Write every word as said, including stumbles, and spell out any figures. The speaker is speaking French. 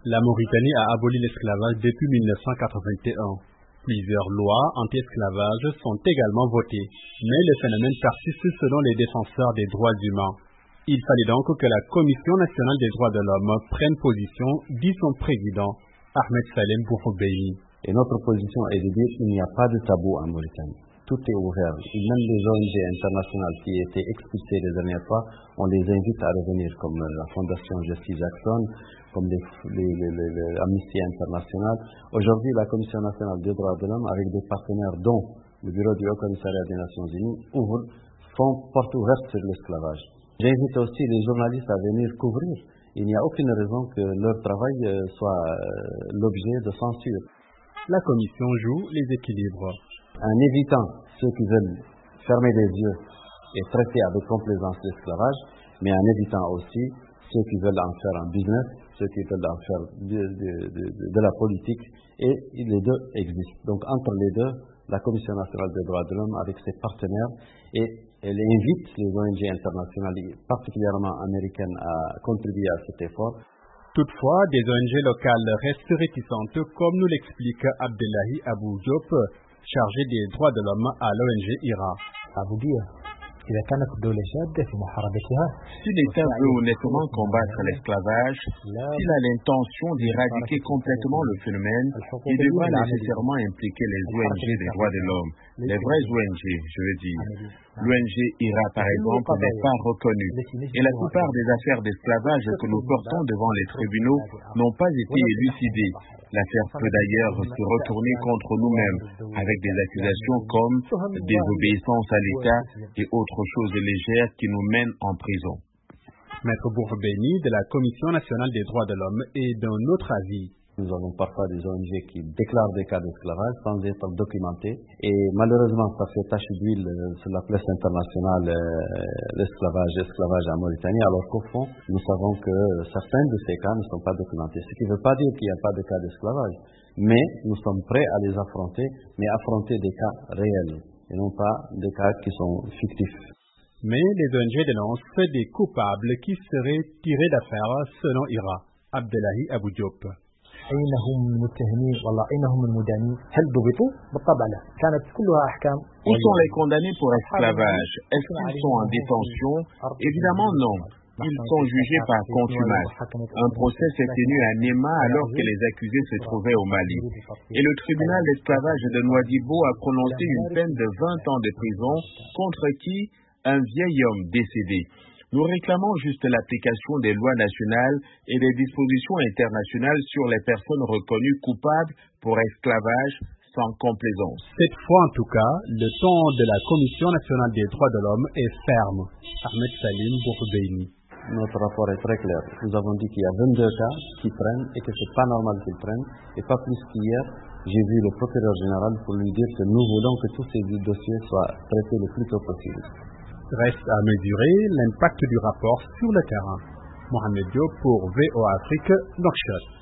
La Mauritanie a aboli l'esclavage depuis mille neuf cent quatre-vingt-un. Plusieurs lois anti-esclavage sont également votées, mais le phénomène persiste selon les défenseurs des droits humains. Il fallait donc que la Commission nationale des droits de l'homme prenne position, dit son président, Ahmed Salem Bouhoubeyi. Et notre position est de dire qu'il n'y a pas de tabou en Mauritanie. Tout est ouvert. Et même les O N G internationales qui étaient expulsées les dernières fois, on les invite à revenir, comme la Fondation Justice Jackson, comme les, les, les, les, les Amnesty International. Aujourd'hui, la Commission nationale des droits de l'homme, avec des partenaires dont le Bureau du Haut Commissariat des Nations Unies, ouvre, font porte ouverte sur l'esclavage. J'invite aussi les journalistes à venir couvrir. Il n'y a aucune raison que leur travail soit l'objet de censure. La Commission joue les équilibres. En évitant ceux qui veulent fermer les yeux et traiter avec complaisance l'esclavage, mais en évitant aussi ceux qui veulent en faire un business, ceux qui veulent en faire de, de, de, de la politique, et les deux existent. Donc entre les deux, la Commission nationale des droits de l'homme, avec ses partenaires, et elle invite les O N G internationales, particulièrement américaines, à contribuer à cet effort. Toutefois, des O N G locales restent réticentes, comme nous l'explique Abdellahi Abou Diop, chargé des droits de l'homme à l'O N G I R A. Si l'État veut honnêtement combattre l'esclavage, s'il a l'intention d'éradiquer complètement le phénomène, il devra nécessairement impliquer les O N G des droits de l'homme, les vrais O N G, je veux dire. L'O N G I R A, par exemple, n'est pas reconnu. Et la plupart des affaires d'esclavage que nous portons devant les tribunaux n'ont pas été élucidées. L'affaire peut d'ailleurs se retourner contre nous-mêmes, avec des accusations comme désobéissance à l'État et autres choses légères qui nous mènent en prison. Maître Bouhoubeyi de la Commission nationale des droits de l'homme est d'un autre avis. Nous avons parfois des O N G qui déclarent des cas d'esclavage sans être documentés. Et malheureusement, ça fait tache d'huile sur la presse internationale, euh, l'esclavage, l'esclavage en Mauritanie, alors qu'au fond, nous savons que certains de ces cas ne sont pas documentés. Ce qui ne veut pas dire qu'il n'y a pas de cas d'esclavage. Mais nous sommes prêts à les affronter, mais affronter des cas réels, et non pas des cas qui sont fictifs. Mais les O N G dénoncent des coupables qui seraient tirés d'affaire selon I R A. Abdellahi Abou Diop. أين هم المتهمين والله أين هم المدانين هل ضبطوا بالطبع لا كانت كلها أحكام Où sont les condamnés pour esclavage? Est-ce qu'ils sont en détention? Évidemment non. Ils sont jugés par contumace. Un procès s'est tenu à Néma alors que les accusés se trouvaient au Mali. Et le tribunal d'esclavage de Nouadhibou a prononcé une peine de vingt ans de prison contre qui? Un vieil homme décédé. Nous réclamons juste l'application des lois nationales et des dispositions internationales sur les personnes reconnues coupables pour esclavage sans complaisance. Cette fois en tout cas, le ton de la Commission nationale des droits de l'homme est ferme. Ahmed Salem Bouhoubeyi. Notre rapport est très clair. Nous avons dit qu'il y a vingt-deux cas qui prennent et que ce n'est pas normal qu'ils prennent. Et pas plus qu'hier, j'ai vu le procureur général pour lui dire que nous voulons que tous ces dossiers soient traités le plus tôt possible. Reste à mesurer l'impact du rapport sur le terrain. Mohamed Diop pour V O Afrique, Nouakchott.